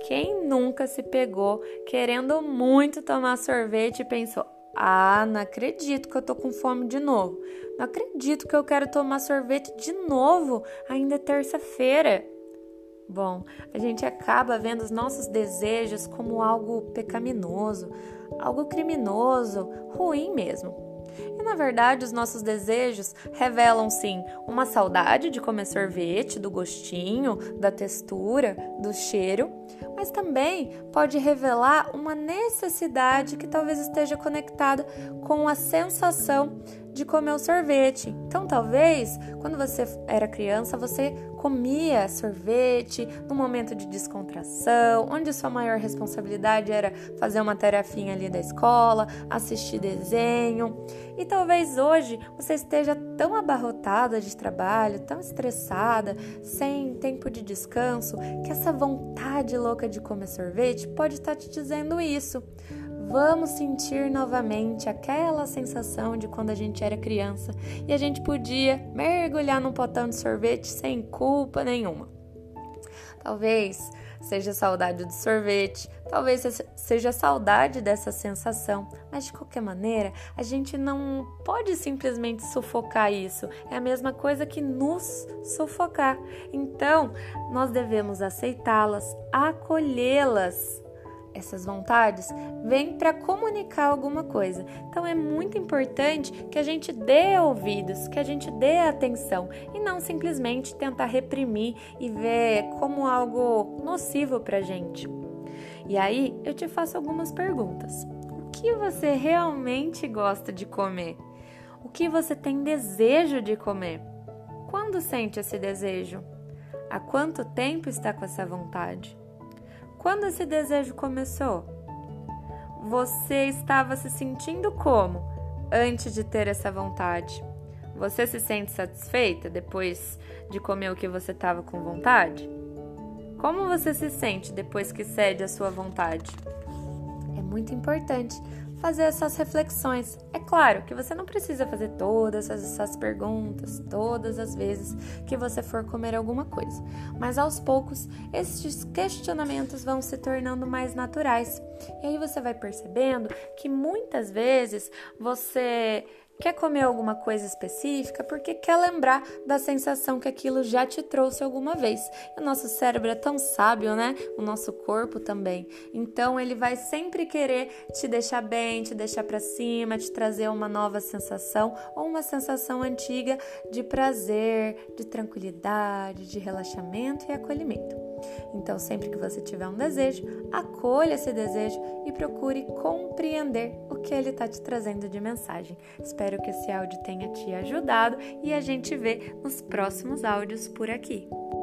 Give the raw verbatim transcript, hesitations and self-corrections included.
Quem nunca se pegou querendo muito tomar sorvete e pensou: ah, não acredito que eu tô com fome de novo. Não acredito que eu quero tomar sorvete de novo, ainda é terça-feira. Bom, a gente acaba vendo os nossos desejos como algo pecaminoso, algo criminoso, ruim mesmo. E na verdade, os nossos desejos revelam sim uma saudade de comer sorvete, do gostinho, da textura, do cheiro, mas também pode revelar uma necessidade que talvez esteja conectada com a sensação de comer o sorvete. Então, talvez, quando você era criança, você comia sorvete no momento de descontração, onde sua maior responsabilidade era fazer uma tarefinha ali da escola, assistir desenho. E talvez hoje você esteja tão abarrotada de trabalho, tão estressada, sem tempo de descanso, que essa vontade louca de comer sorvete pode estar te dizendo isso. Vamos sentir novamente aquela sensação de quando a gente era criança e a gente podia mergulhar num potão de sorvete sem culpa nenhuma. Talvez seja saudade do sorvete, talvez seja saudade dessa sensação, mas de qualquer maneira, a gente não pode simplesmente sufocar isso. É a mesma coisa que nos sufocar. Então, nós devemos aceitá-las, acolhê-las. Essas vontades vêm para comunicar alguma coisa. Então é muito importante que a gente dê ouvidos, que a gente dê atenção e não simplesmente tentar reprimir e ver como algo nocivo para a gente. E aí eu te faço algumas perguntas. O que você realmente gosta de comer? O que você tem desejo de comer? Quando sente esse desejo? Há quanto tempo está com essa vontade? Quando esse desejo começou? Você estava se sentindo como antes de ter essa vontade? Você se sente satisfeita depois de comer o que você estava com vontade? Como você se sente depois que cede à sua vontade? É muito importante fazer essas reflexões. É claro que você não precisa fazer todas essas perguntas, todas as vezes que você for comer alguma coisa. Mas aos poucos, esses questionamentos vão se tornando mais naturais. E aí você vai percebendo que muitas vezes você quer comer alguma coisa específica porque quer lembrar da sensação que aquilo já te trouxe alguma vez. E o nosso cérebro é tão sábio, né? O nosso corpo também. Então, ele vai sempre querer te deixar bem, te deixar pra cima, te trazer uma nova sensação ou uma sensação antiga de prazer, de tranquilidade, de relaxamento e acolhimento. Então, sempre que você tiver um desejo, acolha esse desejo e procure compreender o que ele está te trazendo de mensagem. Espero que esse áudio tenha te ajudado e a gente vê nos próximos áudios por aqui.